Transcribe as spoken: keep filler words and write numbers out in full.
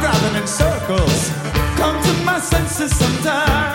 driving in circles. Come to my senses sometime.